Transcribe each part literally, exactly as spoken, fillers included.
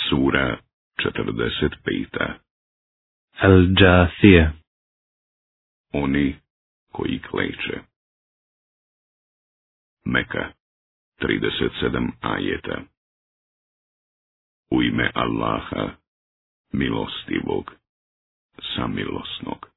Sura četrdeset peta. Al-Džasija. Oni koji kleče. Meka, trideset sedam ajeta. U ime Allaha, milostivog, samilosnog.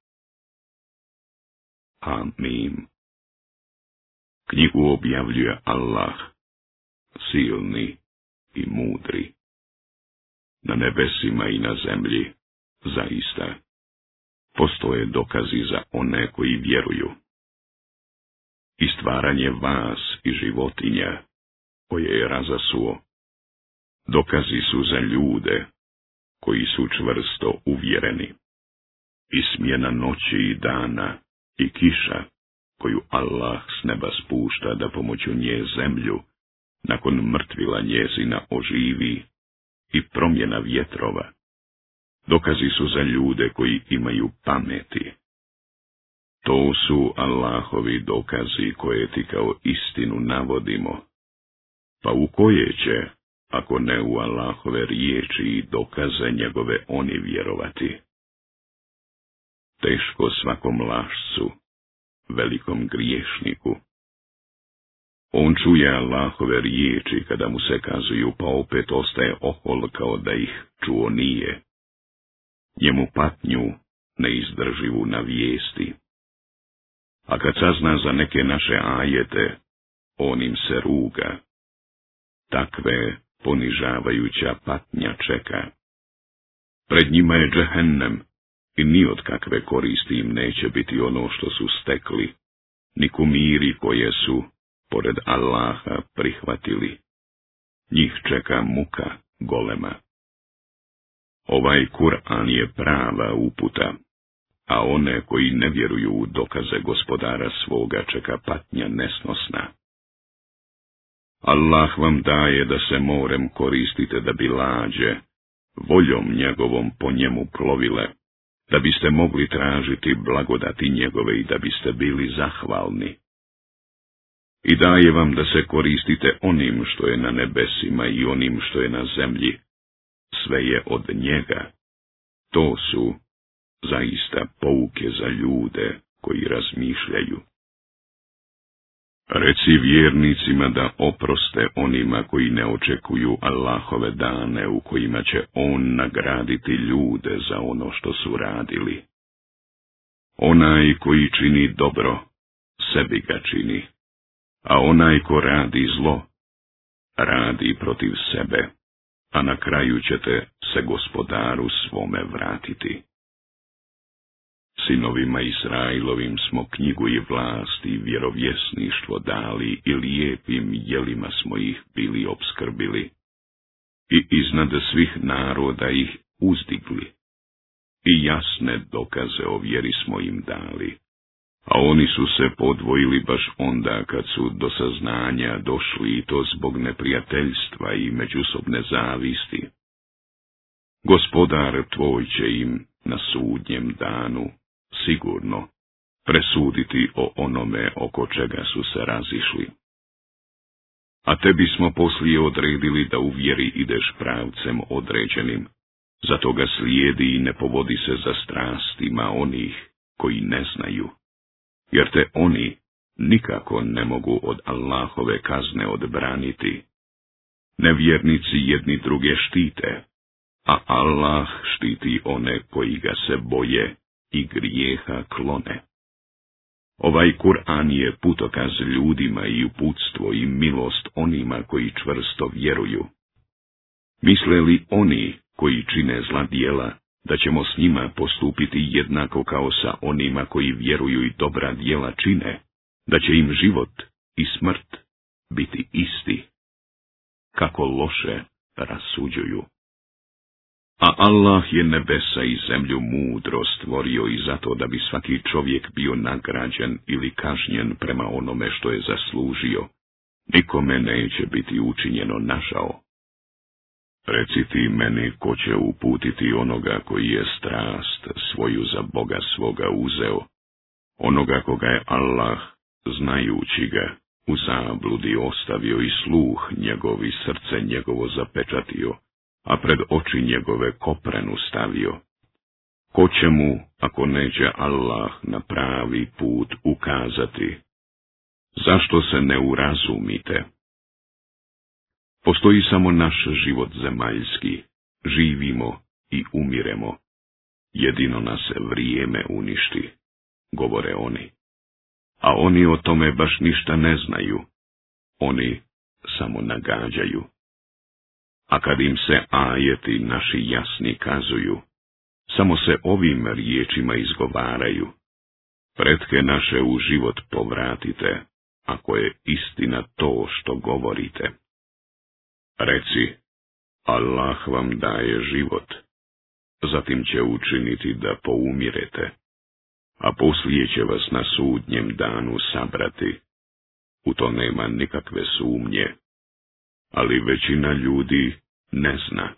Amin. Knjigu objavljuje Allah, silni i mudri. Na nebesima i na zemlji, zaista, postoje dokazi za one koji vjeruju. I stvaranje vas i životinja, koje je razasuo, dokazi su za ljude, koji su čvrsto uvjereni. I smjena noći i dana i kiša, koju Allah s neba spušta da pomoću nje zemlju, nakon mrtvila njezina oživi, i promjena vjetrova, dokazi su za ljude koji imaju pameti. To su Allahovi dokazi koje ti kao istinu navodimo, pa u koje će, ako ne u Allahove riječi i dokaze njegove, oni vjerovati? Teško svakom lašcu, velikom griješniku. On čuje Allahove riječi kada mu se kazuju, pa opet ostaje ohol kao da ih čuo nije. Njemu patnju neizdrživu navijesti. A kad sazna za neke naše ajete, on im se ruga. Takve ponižavajuća patnja čeka. Pred njima je džehennem i ni od kakve koristi im neće biti ono što su stekli, ni kumiri koje su pored Allaha prihvatili. Njih čeka muka golema. Ovaj Kur'an je prava uputa, a one koji ne vjeruju u dokaze gospodara svoga čeka patnja nesnosna. Allah vam daje da se morem koristite da bi lađe, voljom njegovom po njemu plovile, da biste mogli tražiti blagodati njegove i da biste bili zahvalni. I daje vam da se koristite onim što je na nebesima i onim što je na zemlji. Sve je od njega. To su zaista pouke za ljude koji razmišljaju. Reci vjernicima da oproste onima koji ne očekuju Allahove dane u kojima će on nagraditi ljude za ono što su radili. Onaj koji čini dobro, sebi ga čini, a onaj ko radi zlo, radi protiv sebe, a na kraju ćete se gospodaru svome vratiti. Sinovima Israilovim smo knjigu i vlast i vjerovjesništvo dali i lijepim jelima smo ih bili opskrbili i iznad svih naroda ih uzdigli i jasne dokaze o vjeri smo im dali, a oni su se podvojili baš onda kad su do saznanja došli i to zbog neprijateljstva i međusobne zavisti. Gospodar tvoj će im na sudnjem danu sigurno presuditi o onome oko čega su se razišli. A tebi smo poslije odredili da u vjeri ideš pravcem određenim, zato ga slijedi i ne povodi se za strastima onih koji ne znaju, jer te oni nikako ne mogu od Allahove kazne odbraniti. Nevjernici jedni druge štite, a Allah štiti one koji ga se boje i grijeha klone. Ovaj Kur'an je putokaz ljudima i uputstvo i milost onima koji čvrsto vjeruju. Misle li oni koji čine zla djela da ćemo s njima postupiti jednako kao sa onima koji vjeruju i dobra djela čine, da će im život i smrt biti isti? Kako loše rasuđuju. A Allah je nebesa i zemlju mudro stvorio i zato da bi svaki čovjek bio nagrađen ili kažnjen prema onome što je zaslužio. Nikome neće biti učinjeno nažao. Reci ti meni ko će uputiti onoga koji je strast svoju za Boga svoga uzeo, onoga koga je Allah, znajući ga, u zabludi ostavio i sluh njegov i srce njegovo zapečatio, a pred oči njegove koprenu stavio. Ko će mu, ako neće Allah na pravi put ukazati? Zašto se ne urazumite? Postoji samo naš život zemaljski, živimo i umiremo. Jedino nas vrijeme uništi, govore oni. A oni o tome baš ništa ne znaju. Oni samo nagađaju. A kad im se ajeti naši jasni kazuju, samo se ovim riječima izgovaraju. Pretke naše u život povratite, ako je istina to što govorite. Reci, Allah vam daje život, zatim će učiniti da poumirete, a poslije će vas na sudnjem danu sabrati. U to nema nikakve sumnje, ali većina ljudi ne zna.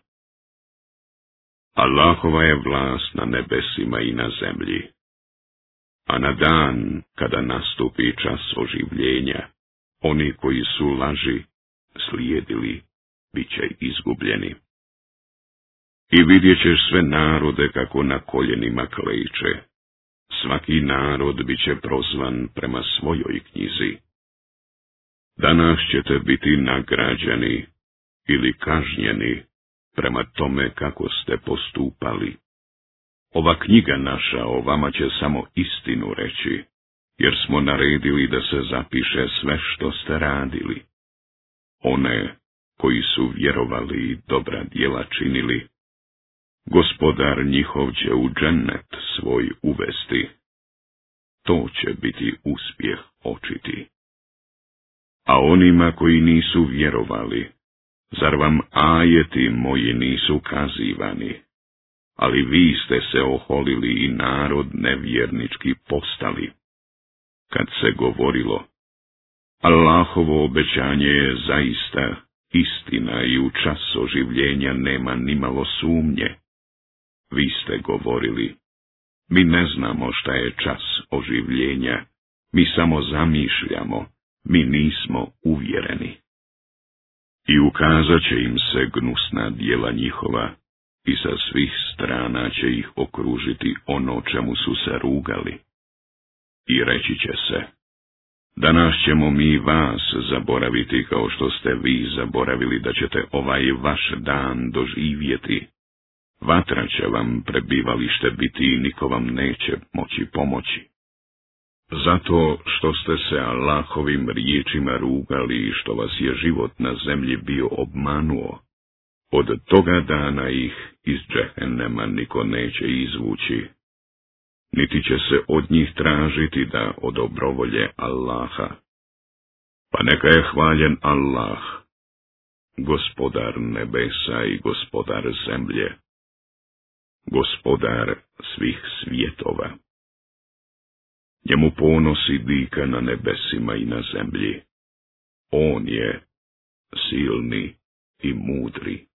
Allahova je vlast na nebesima i na zemlji, a na dan kada nastupi čas oživljenja, oni koji su laži slijedili, bit će izgubljeni. I vidjet ćeš sve narode kako na koljenima kleče. Svaki narod bit će prozvan prema svojoj knjizi. Danas ćete biti nagrađeni ili kažnjeni prema tome kako ste postupali. Ova knjiga naša o vama će samo istinu reći, jer smo naredili da se zapiše sve što ste radili. One koji su vjerovali i dobra djela činili, Gospodar njihov će u džennet svoj uvesti. To će biti uspjeh očiti. A onima koji nisu vjerovali, zar vam ajeti moji nisu kazivani? Ali vi ste se oholili i narod nevjernički postali. Kad se govorilo, Allahovo obećanje je zaista istina i u čas oživljenja nema nimalo sumnje. Vi ste govorili, mi ne znamo šta je čas oživljenja, mi samo zamišljamo, mi nismo uvjereni. I ukazat će im se gnusna djela njihova, i sa svih strana će ih okružiti ono čemu su se rugali. I reći će se, danas ćemo mi vas zaboraviti kao što ste vi zaboravili da ćete ovaj vaš dan doživjeti. Vatra će vam prebivalište biti i niko vam neće moći pomoći. Zato što ste se Allahovim riječima rugali i što vas je život na zemlji bio obmanuo, od toga dana ih iz džehennema niko neće izvući, niti će se od njih tražiti da odobrovolje Allaha. Pa neka je hvaljen Allah, Gospodar nebesa i Gospodar zemlje, Gospodar svih svjetova. Njemu ponosi dika na nebesima i na zemlji. On je silni i mudri.